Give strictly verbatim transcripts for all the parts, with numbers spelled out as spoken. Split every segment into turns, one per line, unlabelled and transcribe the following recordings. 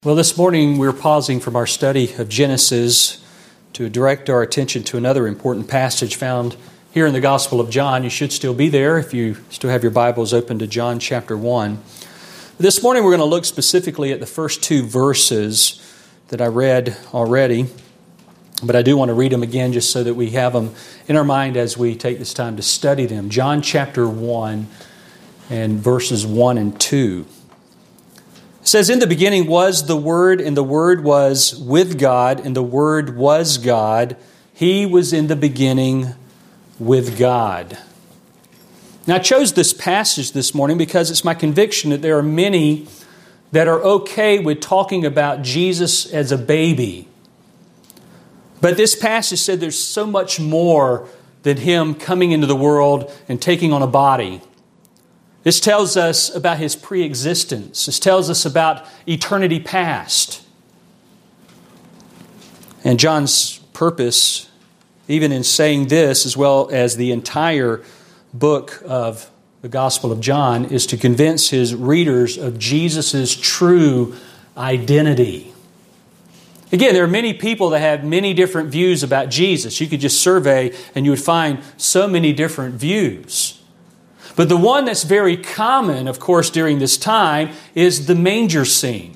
Well, this morning we're pausing from our study of Genesis to direct our attention to another important passage found here in the Gospel of John. You should still be there if you still have your Bibles open to John chapter one. This morning we're going to look specifically at the first two verses that I read already, but I do want to read them again just so that we have them in our mind as we take this time to study them. John chapter one and verses one and two. It says, "In the beginning was the Word, and the Word was with God, and the Word was God. He was in the beginning with God." Now, I chose this passage this morning because it's my conviction that there are many that are okay with talking about Jesus as a baby. But this passage said there's so much more than Him coming into the world and taking on a body. This tells us about His pre-existence. This tells us about eternity past. And John's purpose, even in saying this, as well as the entire book of the Gospel of John, is to convince his readers of Jesus' true identity. Again, there are many people that have many different views about Jesus. You could just survey and you would find so many different views. But the one that's very common, of course, during this time is the manger scene.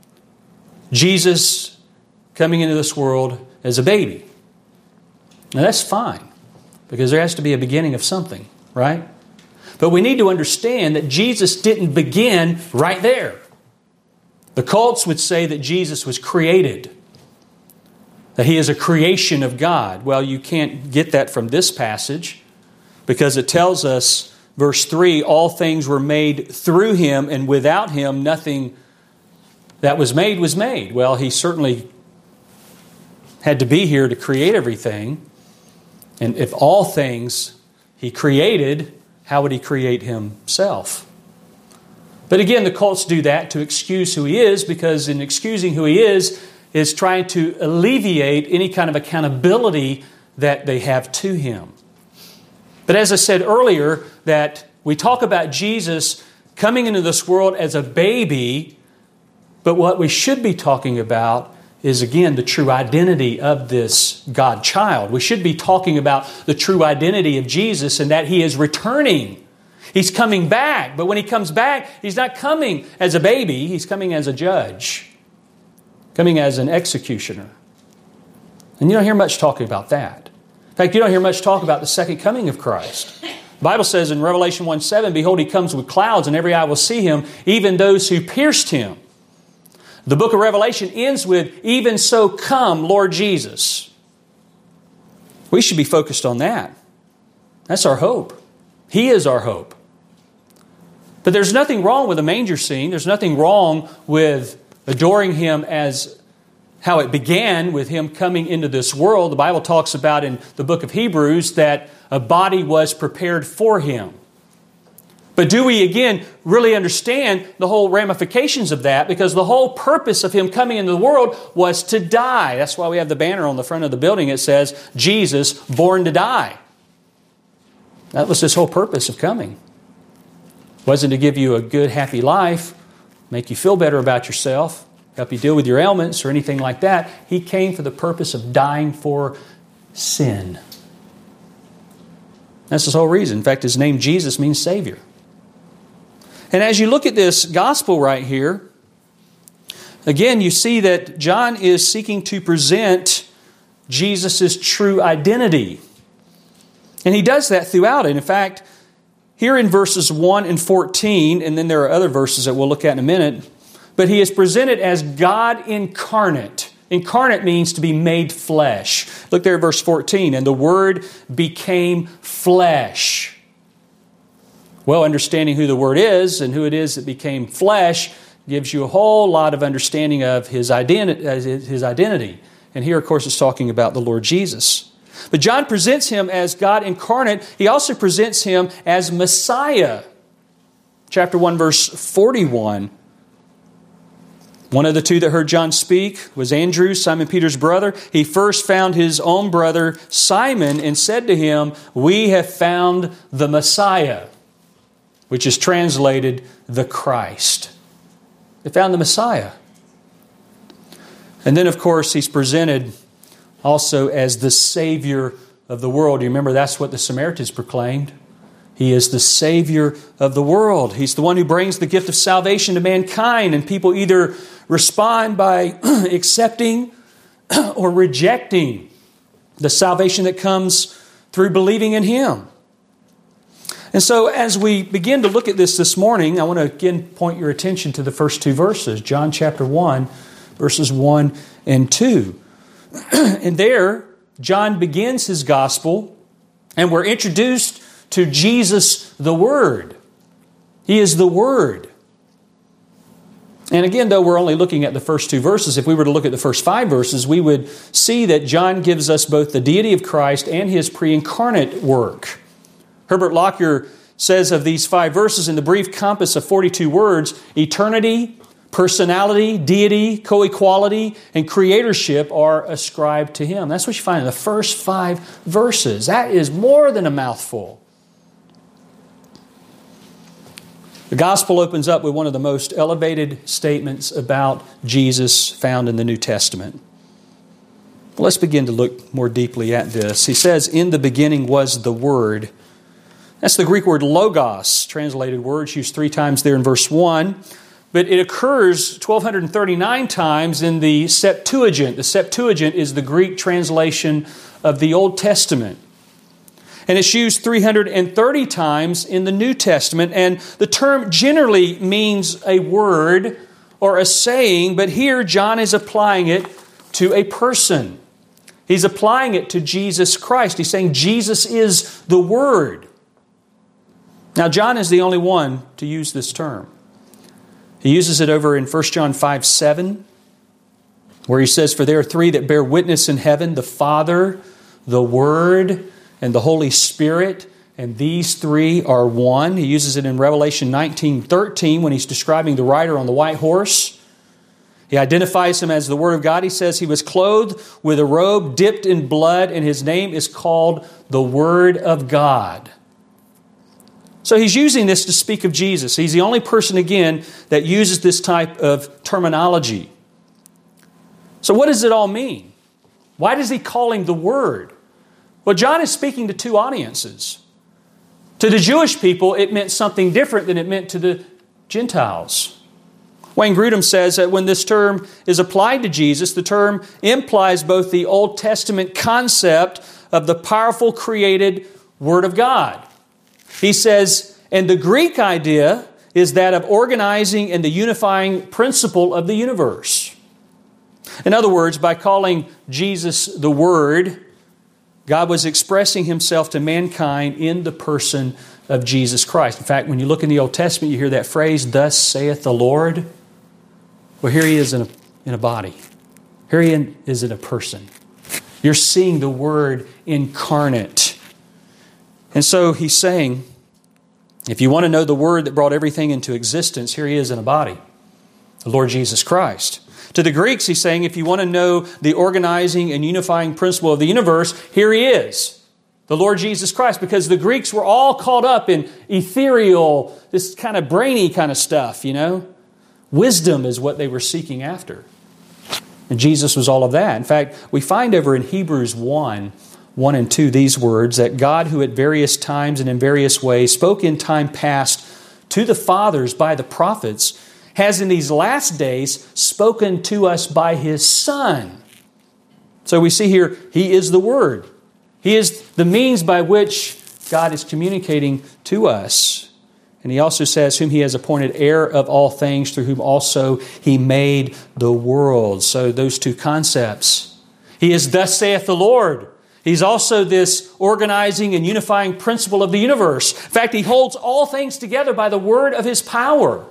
Jesus coming into this world as a baby. Now that's fine, because there has to be a beginning of something, right? But we need to understand that Jesus didn't begin right there. The cults would say that Jesus was created, that He is a creation of God. Well, you can't get that from this passage, because it tells us, verse three, all things were made through Him, and without Him nothing that was made was made. Well, He certainly had to be here to create everything. And if all things He created, how would He create Himself? But again, the cults do that to excuse who He is, because in excusing who He is, is trying to alleviate any kind of accountability that they have to Him. But as I said earlier, that we talk about Jesus coming into this world as a baby, but what we should be talking about is, again, the true identity of this God child. We should be talking about the true identity of Jesus, and that He is returning. He's coming back, but when He comes back, He's not coming as a baby, He's coming as a judge, coming as an executioner. And you don't hear much talking about that. In fact, you don't hear much talk about the second coming of Christ. The Bible says in Revelation one seven, "Behold, He comes with clouds, and every eye will see Him, even those who pierced Him." The book of Revelation ends with, "Even so come, Lord Jesus." We should be focused on that. That's our hope. He is our hope. But there's nothing wrong with a manger scene. There's nothing wrong with adoring Him as how it began with Him coming into this world. The Bible talks about in the book of Hebrews that a body was prepared for Him. But do we, again, really understand the whole ramifications of that? Because the whole purpose of Him coming into the world was to die. That's why we have the banner on the front of the building. It says, "Jesus, born to die." That was His whole purpose of coming. It wasn't to give you a good, happy life, make you feel better about yourself, help you deal with your ailments or anything like that. He came for the purpose of dying for sin. That's His whole reason. In fact, His name Jesus means Savior. And as you look at this gospel right here, again, you see that John is seeking to present Jesus' true identity. And he does that throughout it. In fact, here in verses one and fourteen, and then there are other verses that we'll look at in a minute, but He is presented as God incarnate. Incarnate means to be made flesh. Look there at verse fourteen. "And the Word became flesh." Well, understanding who the Word is and who it is that became flesh gives you a whole lot of understanding of His identity. His identity. And here, of course, it's talking about the Lord Jesus. But John presents Him as God incarnate. He also presents Him as Messiah. Chapter one, verse forty-one. One of the two that heard John speak was Andrew, Simon Peter's brother. He first found his own brother Simon and said to him, "We have found the Messiah," which is translated the Christ. They found the Messiah. And then, of course, He's presented also as the Savior of the world. You remember that's what the Samaritans proclaimed. He is the Savior of the world. He's the one who brings the gift of salvation to mankind, and people either respond by accepting or rejecting the salvation that comes through believing in Him. And so as we begin to look at this this morning, I want to again point your attention to the first two verses, John chapter one, verses one and two. And there, John begins his gospel, and we're introduced to Jesus the Word. He is the Word. And again, though we're only looking at the first two verses, if we were to look at the first five verses, we would see that John gives us both the deity of Christ and His pre-incarnate work. Herbert Lockyer says of these five verses in the brief compass of forty-two words, eternity, personality, deity, co-equality, and creatorship are ascribed to Him. That's what you find in the first five verses. That is more than a mouthful. The Gospel opens up with one of the most elevated statements about Jesus found in the New Testament. Well, let's begin to look more deeply at this. He says, "In the beginning was the Word." That's the Greek word logos, translated words used three times there in verse one. But it occurs twelve thirty-nine times in the Septuagint. The Septuagint is the Greek translation of the Old Testament. And it's used three hundred thirty times in the New Testament. And the term generally means a word or a saying, but here John is applying it to a person. He's applying it to Jesus Christ. He's saying Jesus is the Word. Now, John is the only one to use this term. He uses it over in First John five seven, where he says, "For there are three that bear witness in heaven, the Father, the Word, and the Holy Spirit, and these three are one." He uses it in Revelation nineteen thirteen when he's describing the rider on the white horse. He identifies him as the Word of God. He says he was clothed with a robe dipped in blood, and his name is called the Word of God. So he's using this to speak of Jesus. He's the only person, again, that uses this type of terminology. So what does it all mean? Why does he call him the Word? Well, John is speaking to two audiences. To the Jewish people, it meant something different than it meant to the Gentiles. Wayne Grudem says that when this term is applied to Jesus, the term implies both the Old Testament concept of the powerful created Word of God. He says, and the Greek idea is that of organizing and the unifying principle of the universe. In other words, by calling Jesus the Word, God was expressing Himself to mankind in the person of Jesus Christ. In fact, when you look in the Old Testament, you hear that phrase, "Thus saith the Lord." Well, here He is in a, in a body. Here He is in a person. You're seeing the Word incarnate. And so He's saying, if you want to know the Word that brought everything into existence, here He is in a body, the Lord Jesus Christ. To the Greeks, He's saying, if you want to know the organizing and unifying principle of the universe, here He is, the Lord Jesus Christ, because the Greeks were all caught up in ethereal, this kind of brainy kind of stuff, you know. Wisdom is what they were seeking after. And Jesus was all of that. In fact, we find over in Hebrews one, one and two, these words, that God, who at various times and in various ways spoke in time past to the fathers by the prophets, has in these last days spoken to us by His Son. So we see here, He is the Word. He is the means by which God is communicating to us. And He also says, whom He has appointed heir of all things, through whom also He made the world. So those two concepts. He is thus saith the Lord. He's also this organizing and unifying principle of the universe. In fact, He holds all things together by the word of His power.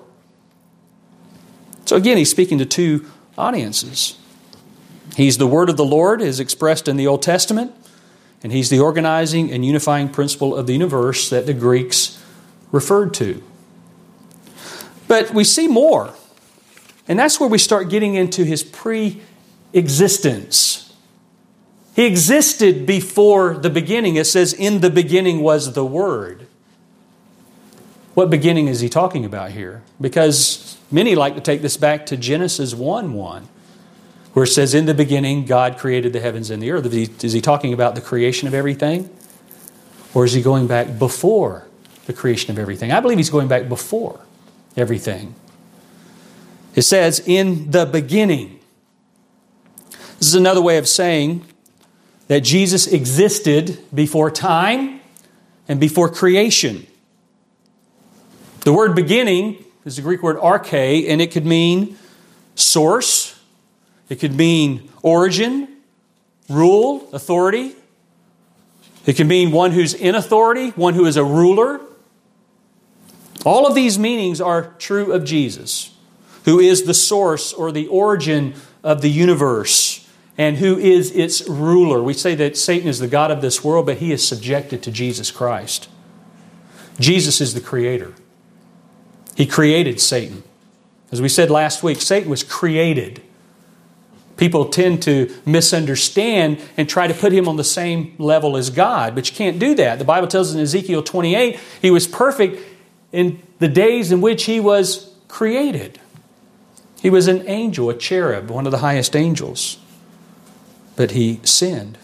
So again, He's speaking to two audiences. He's the Word of the Lord, as expressed in the Old Testament, and He's the organizing and unifying principle of the universe that the Greeks referred to. But we see more, and that's where we start getting into His pre-existence. He existed before the beginning. It says, in the beginning was the Word. What beginning is he talking about here? Because many like to take this back to Genesis one one. where it says, in the beginning, God created the heavens and the earth. Is he, is he talking about the creation of everything? Or is he going back before the creation of everything? I believe he's going back before everything. It says, in the beginning. This is another way of saying that Jesus existed before time and before creation. The word beginning is the Greek word arche, and it could mean source. It could mean origin, rule, authority. It can mean one who's in authority, one who is a ruler. All of these meanings are true of Jesus, who is the source or the origin of the universe and who is its ruler. We say that Satan is the god of this world, but he is subjected to Jesus Christ. Jesus is the creator. He created Satan. As we said last week, Satan was created. People tend to misunderstand and try to put him on the same level as God, but you can't do that. The Bible tells us in Ezekiel twenty-eight, he was perfect in the days in which he was created. He was an angel, a cherub, one of the highest angels. But he sinned.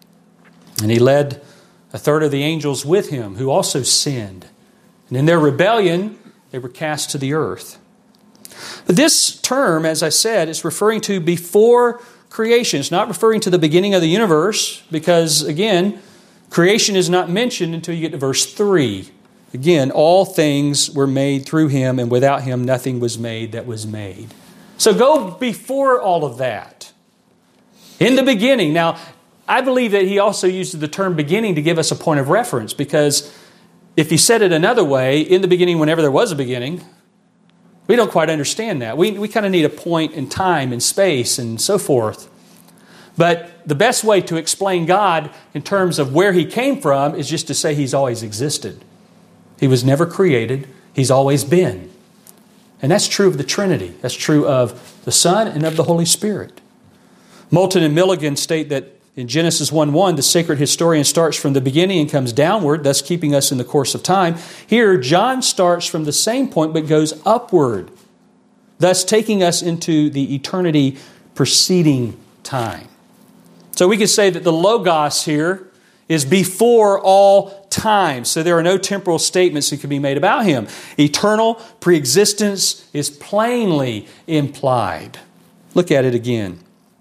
And he led a third of the angels with him who also sinned. And in their rebellion, they were cast to the earth. But this term, as I said, is referring to before creation. It's not referring to the beginning of the universe because, again, creation is not mentioned until you get to verse three. Again, all things were made through him, and without him nothing was made that was made. So go before all of that. In the beginning. Now, I believe that he also used the term beginning to give us a point of reference, because if he said it another way, in the beginning, whenever there was a beginning, we don't quite understand that. We, we kind of need a point in time and space and so forth. But the best way to explain God in terms of where he came from is just to say he's always existed. He was never created. He's always been. And that's true of the Trinity. That's true of the Son and of the Holy Spirit. Moulton and Milligan state that in Genesis one one, the sacred historian starts from the beginning and comes downward, thus keeping us in the course of time. Here, John starts from the same point but goes upward, thus taking us into the eternity preceding time. So we could say that the Logos here is before all time. So there are no temporal statements that can be made about him. Eternal preexistence is plainly implied. Look at it again.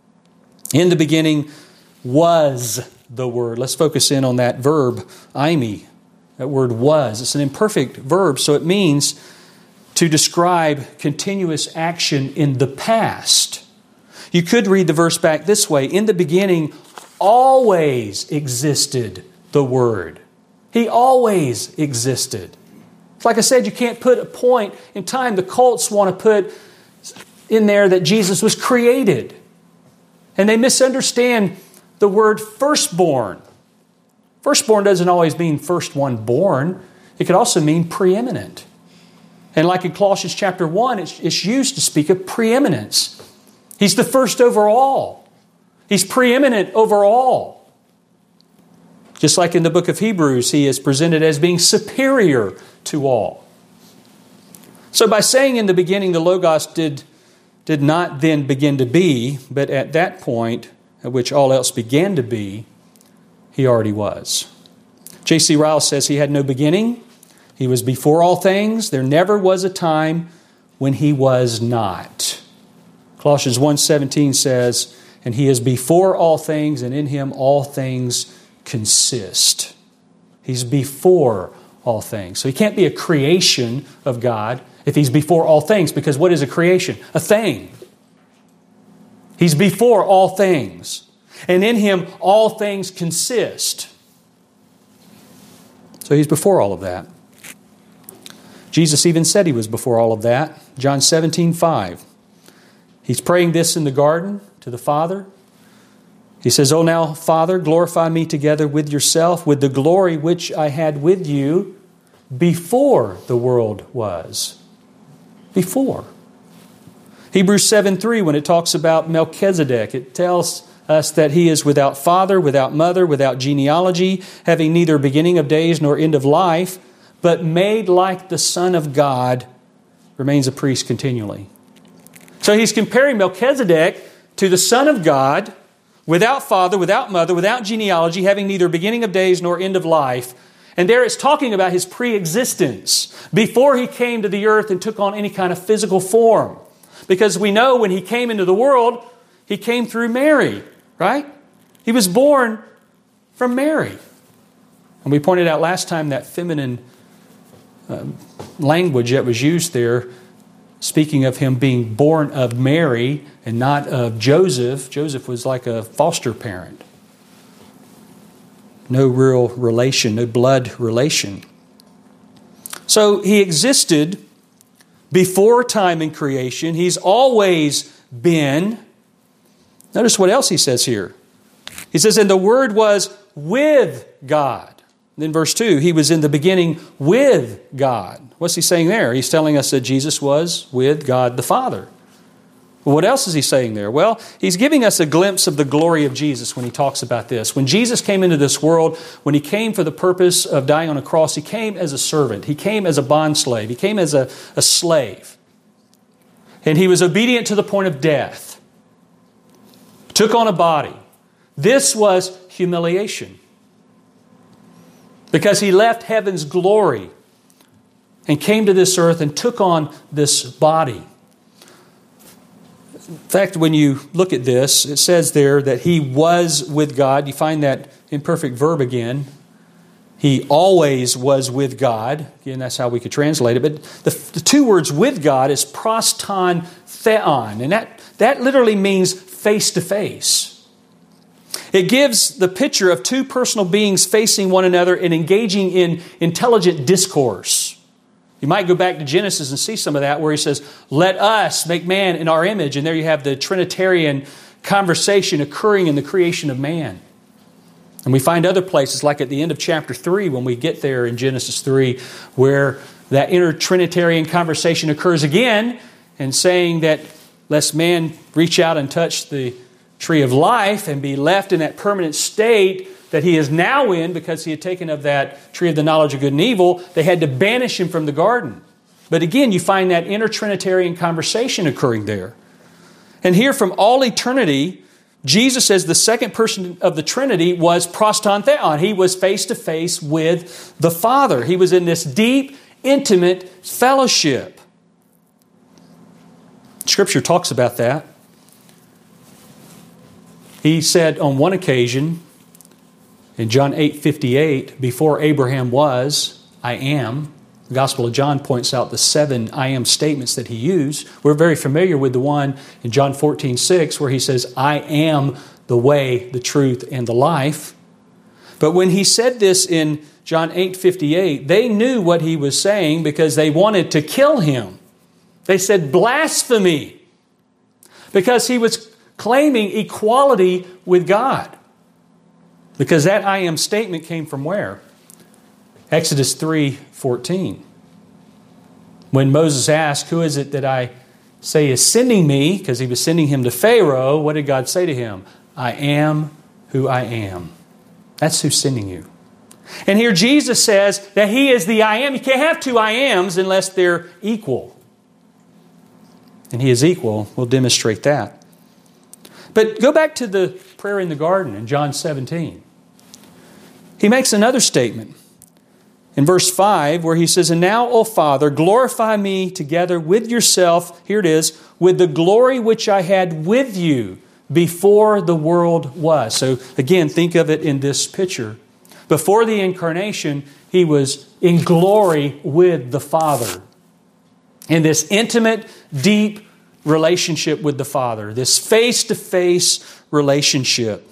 In the beginning was the Word. Let's focus in on that verb, eimi. That word was. It's an imperfect verb, so it means to describe continuous action in the past. You could read the verse back this way. In the beginning always existed the Word. He always existed. Like I said, you can't put a point in time. The cults want to put in there that Jesus was created. And they misunderstand the word firstborn. Firstborn doesn't always mean first one born. It could also mean preeminent. And like in Colossians chapter one, it's, it's used to speak of preeminence. He's the first over all. He's preeminent over all. Just like in the book of Hebrews, he is presented as being superior to all. So by saying in the beginning the Logos did, did not then begin to be, but at that point at which all else began to be, he already was. J C Ryle says he had no beginning. He was before all things. There never was a time when he was not. Colossians one seventeen says, and he is before all things, and in him all things consist. He's before all things. So he can't be a creation of God if he's before all things, because what is a creation? A thing. He's before all things. And in him all things consist. So he's before all of that. Jesus even said he was before all of that. John seventeen five. He's praying this in the garden to the Father. He says, "O now, Father, glorify me together with yourself, with the glory which I had with you before the world was." Before. Hebrews seven three, when it talks about Melchizedek, it tells us that he is without father, without mother, without genealogy, having neither beginning of days nor end of life, but made like the Son of God, remains a priest continually. So he's comparing Melchizedek to the Son of God, without father, without mother, without genealogy, having neither beginning of days nor end of life. And there it's talking about His pre-existence, before He came to the earth and took on any kind of physical form. Because we know when He came into the world, He came through Mary, right? He was born from Mary. And we pointed out last time that feminine uh, language that was used there, speaking of Him being born of Mary and not of Joseph. Joseph was like a foster parent. No real relation, no blood relation. So He existed before time and creation. He's always been. Notice what else He says here. He says, and the Word was with God. Then verse two, He was in the beginning with God. What's He saying there? He's telling us that Jesus was with God the Father. Well, what else is He saying there? Well, He's giving us a glimpse of the glory of Jesus when He talks about this. When Jesus came into this world, when He came for the purpose of dying on a cross, He came as a servant. He came as a bondslave. He came as a, a slave. And He was obedient to the point of death. Took on a body. This was humiliation. Because He left heaven's glory and came to this earth and took on this body. In fact, when you look at this, it says there that He was with God. You find that imperfect verb again. He always was with God. Again, that's how we could translate it. But the, the two words with God is proston theon. And that, that literally means face to face. It gives the picture of two personal beings facing one another and engaging in intelligent discourse. You might go back to Genesis and see some of that where He says, let us make man in our image. And there you have the Trinitarian conversation occurring in the creation of man. And we find other places, like at the end of chapter three, when we get there in Genesis three, where that inner Trinitarian conversation occurs again, and saying that lest man reach out and touch the tree of life and be left in that permanent state that he is now in because he had taken of that tree of the knowledge of good and evil, they had to banish him from the garden. But again, you find that inner Trinitarian conversation occurring there. And here from all eternity, Jesus as the second person of the Trinity was proston theon. He was face to face with the Father. He was in this deep, intimate fellowship. Scripture talks about that. He said on one occasion, in John eight fifty-eight, before Abraham was, I am. The Gospel of John points out the seven I am statements that He used. We're very familiar with the one in John fourteen six where He says, I am the way, the truth, and the life. But when He said this in John eight fifty-eight, they knew what He was saying because they wanted to kill Him. They said blasphemy because He was claiming equality with God. Because that I am statement came from where? Exodus three fourteen. When Moses asked, who is it that I say is sending me? Because he was sending him to Pharaoh. What did God say to him? I am who I am. That's who's sending you. And here Jesus says that He is the I am. You can't have two I ams unless they're equal. And He is equal. We'll demonstrate that. But go back to the prayer in the garden in John seventeen. He makes another statement in verse five where He says, and now, O Father, glorify me together with yourself, here it is, with the glory which I had with you before the world was. So again, think of it in this picture. Before the incarnation, He was in glory with the Father. In this intimate, deep relationship with the Father. This face-to-face relationship.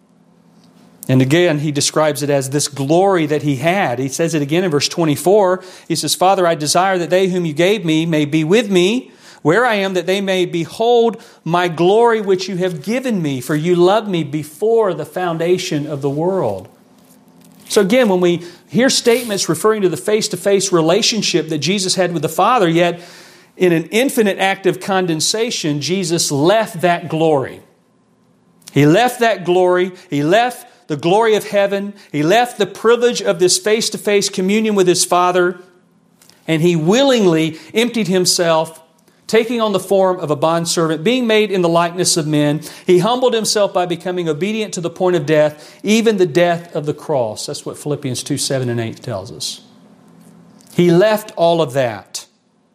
And again, He describes it as this glory that He had. He says it again in verse twenty-four. He says, Father, I desire that they whom you gave me may be with me where I am, that they may behold my glory which you have given me, for you loved me before the foundation of the world. So again, when we hear statements referring to the face-to-face relationship that Jesus had with the Father, yet in an infinite act of condensation, Jesus left that glory. He left that glory. He left the glory of heaven. He left the privilege of this face-to-face communion with His Father. And He willingly emptied Himself taking on the form of a bondservant, being made in the likeness of men. He humbled himself by becoming obedient to the point of death, even the death of the cross. That's what Philippians two, seven and eight tells us. He left all of that.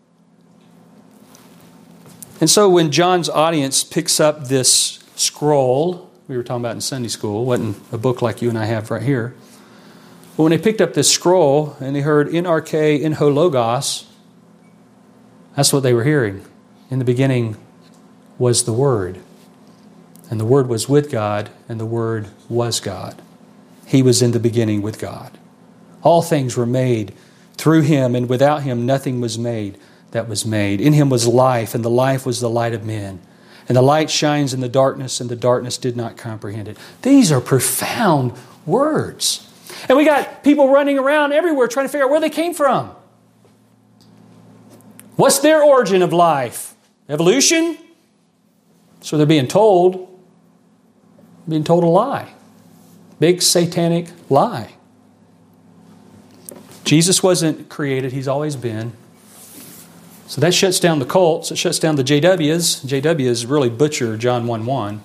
And so when John's audience picks up this scroll, we were talking about in Sunday school, wasn't a book like you and I have right here. But when they picked up this scroll and they heard in arche, in ho logos, that's what they were hearing. In the beginning was the Word. And the Word was with God, and the Word was God. He was in the beginning with God. All things were made through Him, and without Him nothing was made that was made. In Him was life, and the life was the light of men. And the light shines in the darkness, and the darkness did not comprehend it. These are profound words. And we got people running around everywhere trying to figure out where they came from. What's their origin of life? Evolution? So they're being told, being told a lie. Big satanic lie. Jesus wasn't created, He's always been. So that shuts down the cults, it shuts down the J Ws. J Ws really butcher John one one.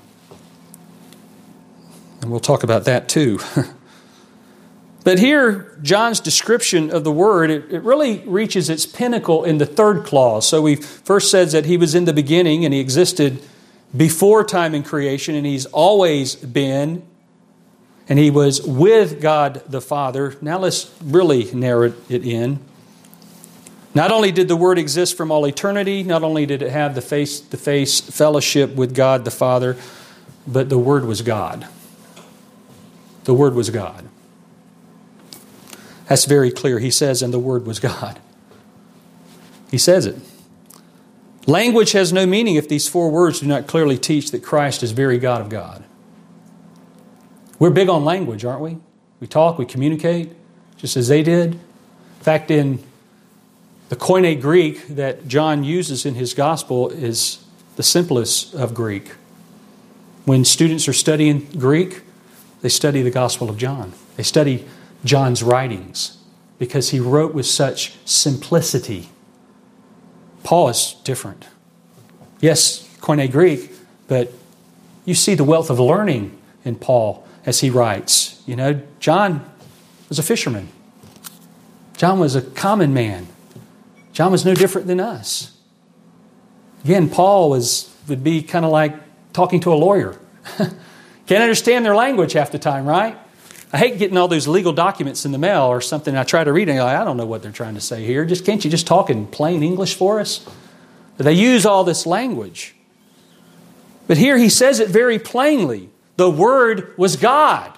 And we'll talk about that too. But here, John's description of the Word, it, it really reaches its pinnacle in the third clause. So we first said that He was in the beginning and He existed before time and creation, and He's always been, and He was with God the Father. Now let's really narrow it in. Not only did the Word exist from all eternity, not only did it have the face-to-face fellowship with God the Father, but the Word was God. The Word was God. That's very clear. He says, and the Word was God. He says it. Language has no meaning if these four words do not clearly teach that Christ is very God of God. We're big on language, aren't we? We talk, we communicate, just as they did. In fact, in the Koine Greek that John uses in his gospel is the simplest of Greek. When students are studying Greek, they study the Gospel of John. They study John's writings because he wrote with such simplicity. Paul is different. Yes, Koine Greek, but you see the wealth of learning in Paul as he writes. You know, John was a fisherman. John was a common man. John was no different than us. Again, Paul was would be kind of like talking to a lawyer. Can't understand their language half the time, right? I hate getting all those legal documents in the mail or something. I try to read it and I, I don't know what they're trying to say here. Just can't you just talk in plain English for us? But they use all this language. But here he says it very plainly. The Word was God.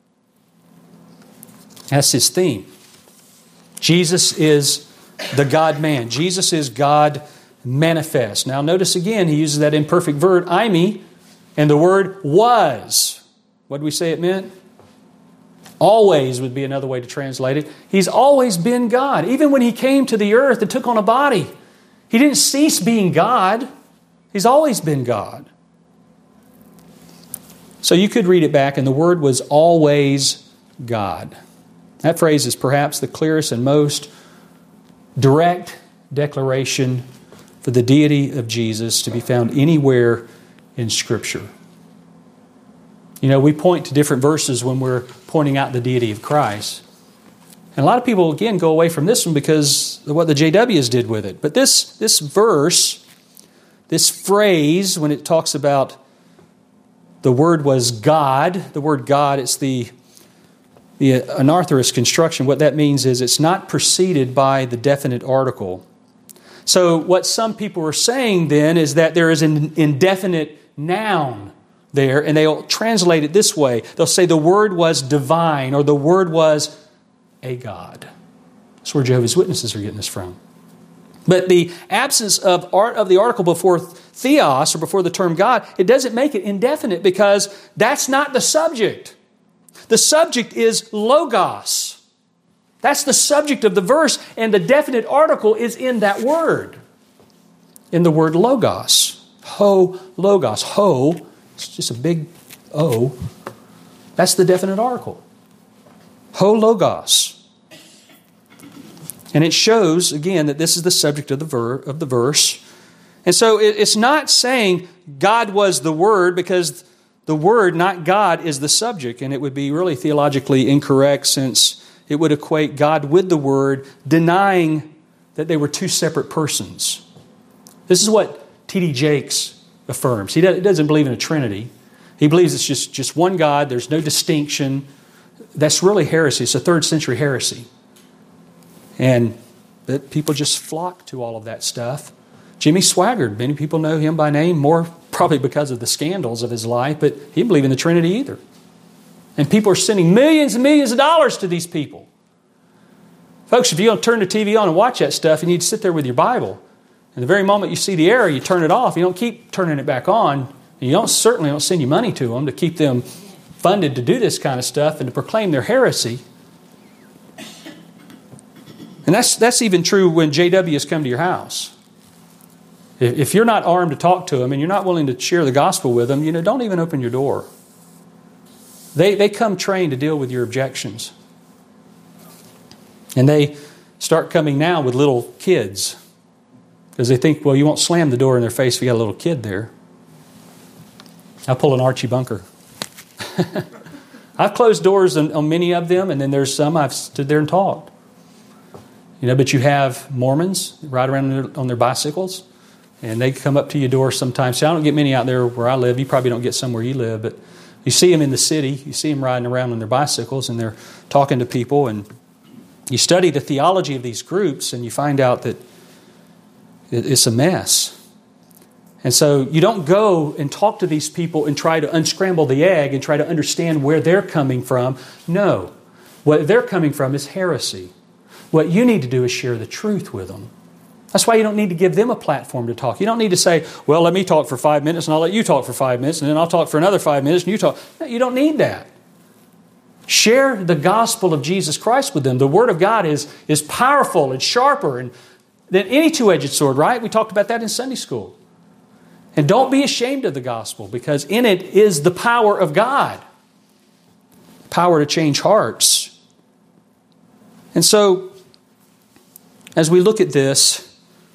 That's his theme. Jesus is the God-man. Jesus is God manifest. Now notice again, he uses that imperfect verb, eimi, and the word was. What did we say it meant? Always would be another way to translate it. He's always been God. Even when He came to the earth and took on a body, He didn't cease being God. He's always been God. So you could read it back, and the Word was always God. That phrase is perhaps the clearest and most direct declaration for the deity of Jesus to be found anywhere in Scripture. You know, we point to different verses when we're pointing out the deity of Christ. And a lot of people, again, go away from this one because of what the J Ws did with it. But this, this verse, this phrase, when it talks about the Word was God, the word God, it's the, the anarthrous construction. What that means is it's not preceded by the definite article. So what some people are saying then is that there is an indefinite noun there, and they'll translate it this way. They'll say the Word was divine, or the Word was a God. That's where Jehovah's Witnesses are getting this from. But the absence of art of the article before theos, or before the term God, it doesn't make it indefinite because that's not the subject. The subject is logos. That's the subject of the verse, and the definite article is in that word. In the word logos. Ho logos. Ho, it's just a big O. That's the definite article. Ho logos. And it shows, again, that this is the subject of the ver- of the verse. And so it's not saying God was the Word, because the Word, not God, is the subject. And it would be really theologically incorrect, since it would equate God with the Word, denying that they were two separate persons. This is what T D Jakes affirms. He doesn't believe in a Trinity. He believes it's just, just one God. There's no distinction. That's really heresy. It's a third century heresy. And that people just flock to all of that stuff. Jimmy Swaggart, many people know him by name, more probably because of the scandals of his life, but he didn't believe in the Trinity either. And people are sending millions and millions of dollars to these people. Folks, if you don't turn the T V on and watch that stuff, you need to sit there with your Bible. And the very moment you see the error, you turn it off. You don't keep turning it back on. And you don't certainly don't send your money to them to keep them funded to do this kind of stuff and to proclaim their heresy. And that's that's even true when J W has come to your house. If you're not armed to talk to them and you're not willing to share the gospel with them, you know, don't even open your door. They they come trained to deal with your objections. And they start coming now with little kids, because they think, well, you won't slam the door in their face if you got a little kid there. I pull an Archie Bunker. I've closed doors on, on many of them, and then there's some I've stood there and talked. You know, but you have Mormons ride around on their, on their bicycles, and they come up to your door sometimes. See, I don't get many out there where I live. You probably don't get some where you live, but you see them in the city. You see them riding around on their bicycles, and they're talking to people. And you study the theology of these groups, and you find out that it's a mess. And so you don't go and talk to these people and try to unscramble the egg and try to understand where they're coming from. No. What they're coming from is heresy. What you need to do is share the truth with them. That's why you don't need to give them a platform to talk. You don't need to say, well, let me talk for five minutes and I'll let you talk for five minutes and then I'll talk for another five minutes and you talk. No, you don't need that. Share the gospel of Jesus Christ with them. The Word of God is, is powerful and sharper and, than any two-edged sword, right? We talked about that in Sunday school. And don't be ashamed of the gospel, because in it is the power of God. Power to change hearts. And so, as we look at this,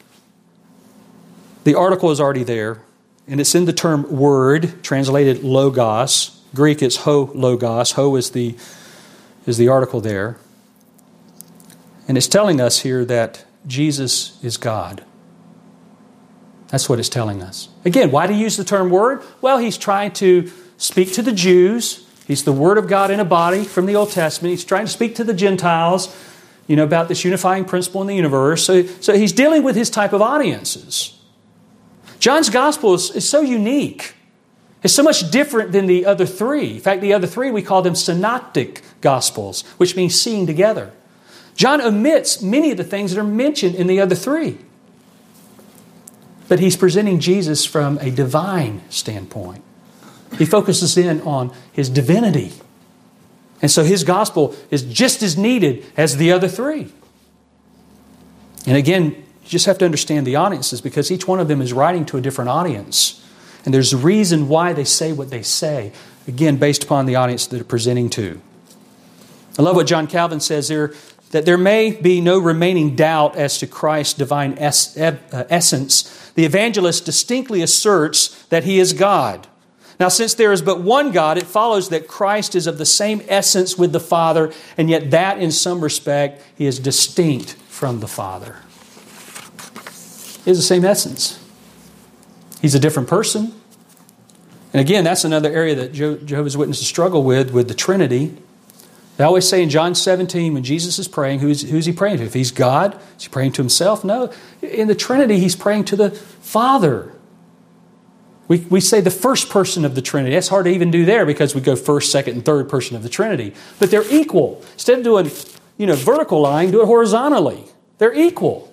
the article is already there, and it's in the term word, translated logos. Greek is ho logos. Ho is the, is the article there. And it's telling us here that Jesus is God. That's what it's telling us. Again, why do you use the term word? Well, he's trying to speak to the Jews. He's the Word of God in a body from the Old Testament. He's trying to speak to the Gentiles, you know, about this unifying principle in the universe. So, so he's dealing with his type of audiences. John's gospel is, is so unique. It's so much different than the other three. In fact, the other three, we call them synoptic gospels, which means seeing together. John omits many of the things that are mentioned in the other three. But he's presenting Jesus from a divine standpoint. He focuses in on his divinity. And so his gospel is just as needed as the other three. And again, you just have to understand the audiences, because each one of them is writing to a different audience. And there's a reason why they say what they say. Again, based upon the audience that they're presenting to. I love what John Calvin says there, that there may be no remaining doubt as to Christ's divine es- uh, essence. The evangelist distinctly asserts that he is God. Now, since there is but one God, it follows that Christ is of the same essence with the Father, and yet that in some respect he is distinct from the Father. He has the same essence. He's a different person. And again, that's another area that Jehovah's Witnesses struggle with, with the Trinity. They always say in John seventeen, when Jesus is praying, who's, who's he praying to? If he's God, is he praying to himself? No. In the Trinity, he's praying to the Father. We, we say the first person of the Trinity. That's hard to even do there, because we go first, second, and third person of the Trinity. But they're equal. Instead of doing, you know, vertical line, do it horizontally. They're equal.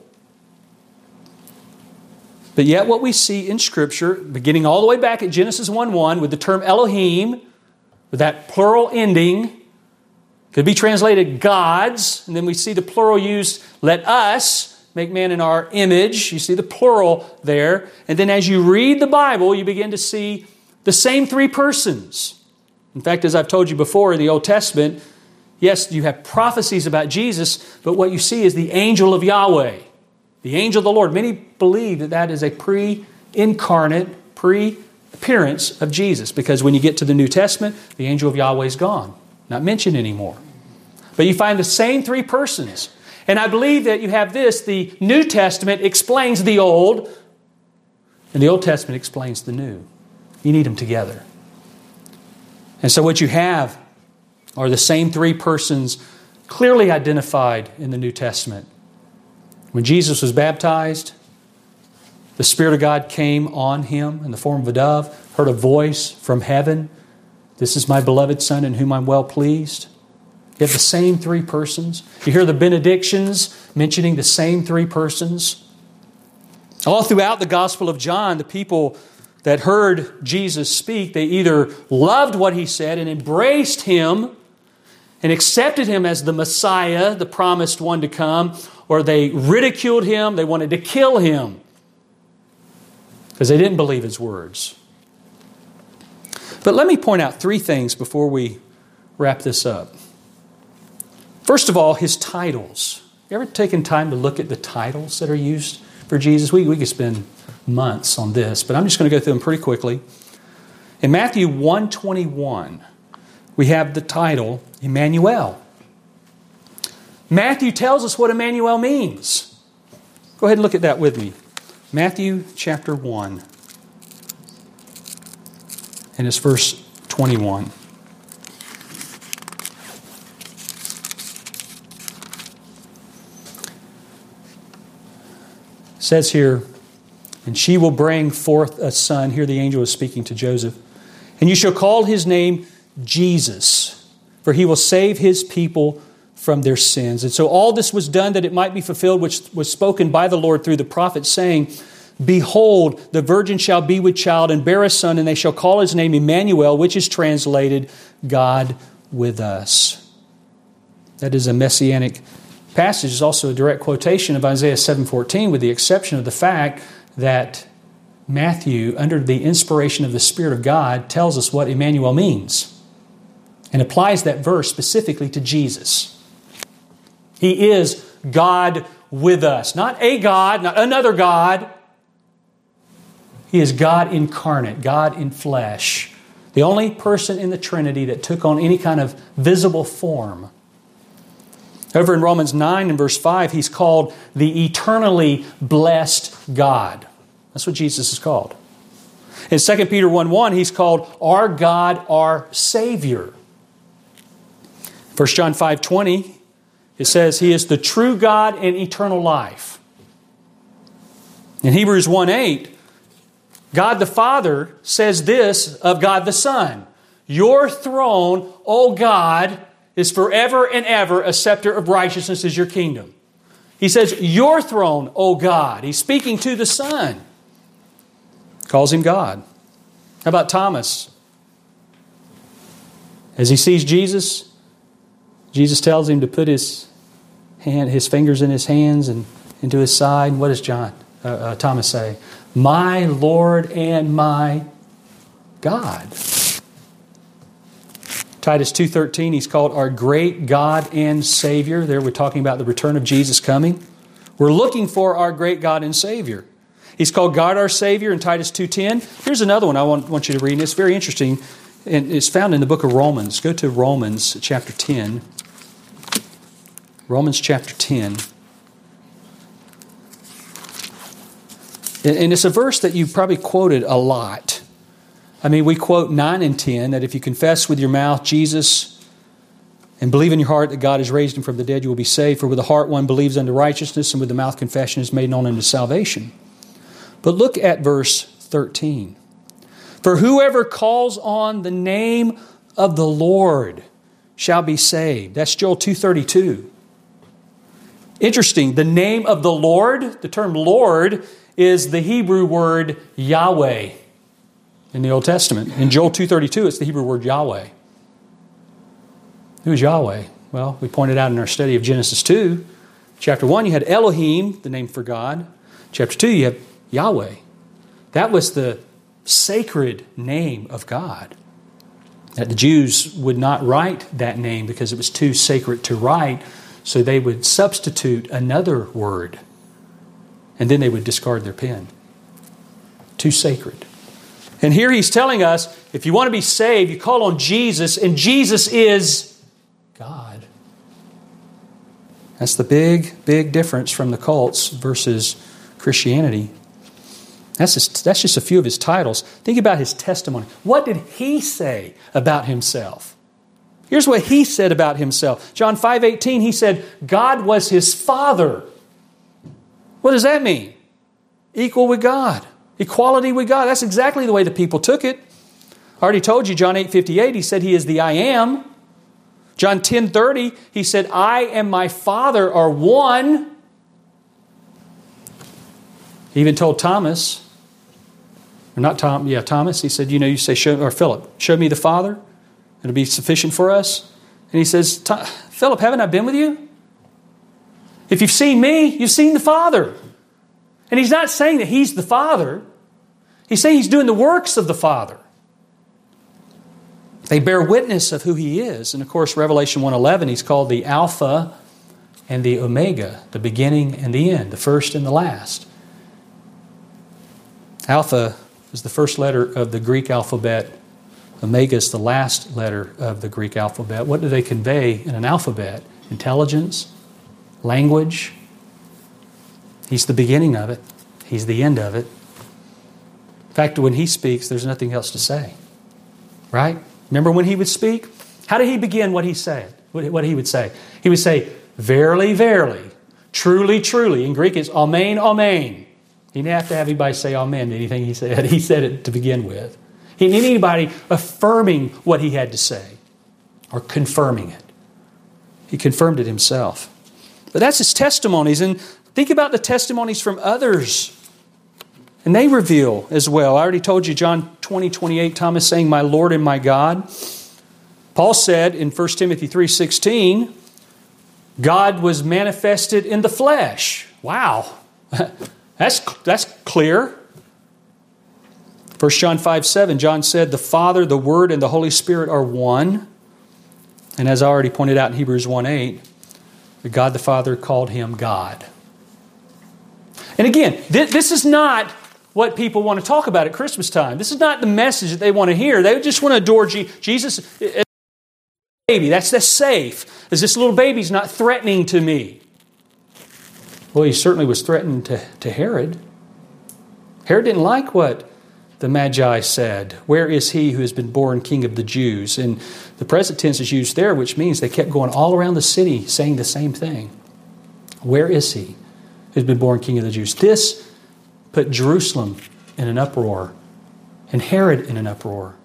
But yet what we see in Scripture, beginning all the way back at Genesis one one, with the term Elohim, with that plural ending, could be translated gods, and then we see the plural used, let us make man in our image. You see the plural there. And then as you read the Bible, you begin to see the same three persons. In fact, as I've told you before, in the Old Testament, yes, you have prophecies about Jesus, but what you see is the angel of Yahweh. The angel of the Lord. Many believe that that is a pre-incarnate, pre-appearance of Jesus, because when you get to the New Testament, the angel of Yahweh is gone, not mentioned anymore. But you find the same three persons. And I believe that you have this: the New Testament explains the Old, and the Old Testament explains the New. You need them together. And so what you have are the same three persons clearly identified in the New Testament. When Jesus was baptized, the Spirit of God came on Him in the form of a dove, heard a voice from heaven. This is my beloved Son in whom I'm well pleased. You have the same three persons. You hear the benedictions mentioning the same three persons. All throughout the Gospel of John, the people that heard Jesus speak, they either loved what He said and embraced Him and accepted Him as the Messiah, the promised one to come, or they ridiculed Him, they wanted to kill Him because they didn't believe His words. But let me point out three things before we wrap this up. First of all, His titles. You ever taken time to look at the titles that are used for Jesus? We, we could spend months on this, but I'm just going to go through them pretty quickly. In Matthew one twenty-one, we have the title Emmanuel. Matthew tells us what Emmanuel means. Go ahead and look at that with me. Matthew chapter one, and it's verse twenty-one. It says here, and she will bring forth a son. Here the angel is speaking to Joseph. And you shall call his name Jesus, for he will save his people from their sins. And so all this was done that it might be fulfilled, which was spoken by the Lord through the prophet, saying, Behold, the virgin shall be with child and bear a son, and they shall call his name Emmanuel, which is translated God with us. That is a messianic passage. Is also a direct quotation of Isaiah seven fourteen, with the exception of the fact that Matthew, under the inspiration of the Spirit of God, tells us what Emmanuel means and applies that verse specifically to Jesus. He is God with us. Not a God, not another God. He is God incarnate, God in flesh. The only person in the Trinity that took on any kind of visible form. Over in Romans nine and verse five, He's called the eternally blessed God. That's what Jesus is called. In Second Peter one one, He's called our God, our Savior. First John five twenty, it says He is the true God and eternal life. In Hebrews one eight, God the Father says this of God the Son, Your throne, O God, is forever and ever. A scepter of righteousness is your kingdom. He says, Your throne, O God. He's speaking to the Son. Calls Him God. How about Thomas? As he sees Jesus, Jesus tells him to put his hand, his fingers in his hands and into his side. And what does John, uh, uh, Thomas say? My Lord and my God. Titus two thirteen, he's called our great God and Savior. There we're talking about the return of Jesus coming. We're looking for our great God and Savior. He's called God our Savior in Titus two ten. Here's another one I want, want you to read. And it's very interesting. And it's found in the book of Romans. Go to Romans chapter ten. Romans chapter ten. And it's a verse that you've probably quoted a lot. I mean, we quote nine and ten, that if you confess with your mouth Jesus and believe in your heart that God has raised Him from the dead, you will be saved. For with the heart one believes unto righteousness, and with the mouth confession is made known unto salvation. But look at verse thirteen. For whoever calls on the name of the Lord shall be saved. That's Joel two thirty-two. Interesting. The name of the Lord, the term Lord, is the Hebrew word Yahweh in the Old Testament. In Joel two thirty-two, it's the Hebrew word Yahweh. Who's Yahweh? Well, we pointed out in our study of Genesis two. Chapter one, you had Elohim, the name for God. Chapter two, you have Yahweh. That was the sacred name of God. That the Jews would not write that name because it was too sacred to write, so they would substitute another word. And then they would discard their pen. Too sacred. And here he's telling us, if you want to be saved, you call on Jesus, and Jesus is God. That's the big, big difference from the cults versus Christianity. That's just, that's just a few of his titles. Think about his testimony. What did he say about himself? Here's what he said about himself. John five eighteen, he said, God was his Father. What does that mean? Equal with God. Equality with God. That's exactly the way the people took it. I already told you, John eight fifty-eight, he said he is the I am. John ten thirty, he said, I and my Father are one. He even told Thomas, or not Tom, yeah, Thomas, he said, you know, you say, show, or Philip, show me the Father. It'll be sufficient for us. And he says, Philip, haven't I been with you? If you've seen me, you've seen the Father. And he's not saying that he's the Father. He's saying he's doing the works of the Father. They bear witness of who he is. And of course, Revelation one eleven, he's called the Alpha and the Omega, the beginning and the end, the first and the last. Alpha is the first letter of the Greek alphabet. Omega is the last letter of the Greek alphabet. What do they convey in an alphabet? Intelligence, language. He's the beginning of it. He's the end of it. In fact, when he speaks, there's nothing else to say. Right? Remember when he would speak? How did he begin what he said? What he would say? He would say, verily, verily, truly, truly. In Greek, it's amen, amen. He didn't have to have anybody say amen to anything he said. He said it to begin with. He didn't need anybody affirming what he had to say or confirming it. He confirmed it himself. But that's his testimonies. And think about the testimonies from others. And they reveal as well. I already told you, John twenty, twenty-eight, Thomas saying, my Lord and my God. Paul said in First Timothy three sixteen, God was manifested in the flesh. Wow. That's, that's clear. First John five seven, John said, the Father, the Word, and the Holy Spirit are one. And as I already pointed out in Hebrews one eight, God the Father called him God. And again, th- this is not what people want to talk about at Christmas time. This is not the message that they want to hear. They just want to adore G- Jesus as a baby. That's, that's safe. As this little baby's not threatening to me. Well, he certainly was threatening to, to Herod. Herod didn't like what the Magi said. Where is he who has been born King of the Jews? And the present tense is used there, which means they kept going all around the city saying the same thing. Where is he who's been born King of the Jews? This put Jerusalem in an uproar and Herod in an uproar.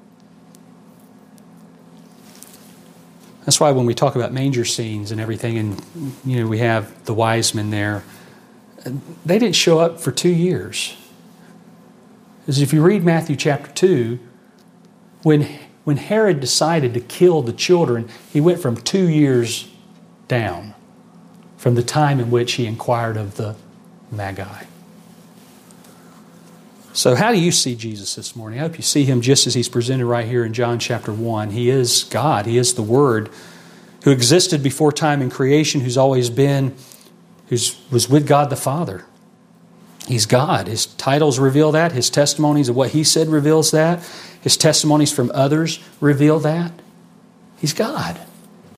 That's why when we talk about manger scenes and everything, and you know we have the wise men there, they didn't show up for two years. Because if you read Matthew chapter two, when, when Herod decided to kill the children, he went from two years down from the time in which he inquired of the Magi. So how do you see Jesus this morning? I hope you see him just as he's presented right here in John chapter one. He is God. He is the Word who existed before time and creation, who's always been, who was with God the Father. He's God. His titles reveal that. His testimonies of what he said reveals that. His testimonies from others reveal that. He's God.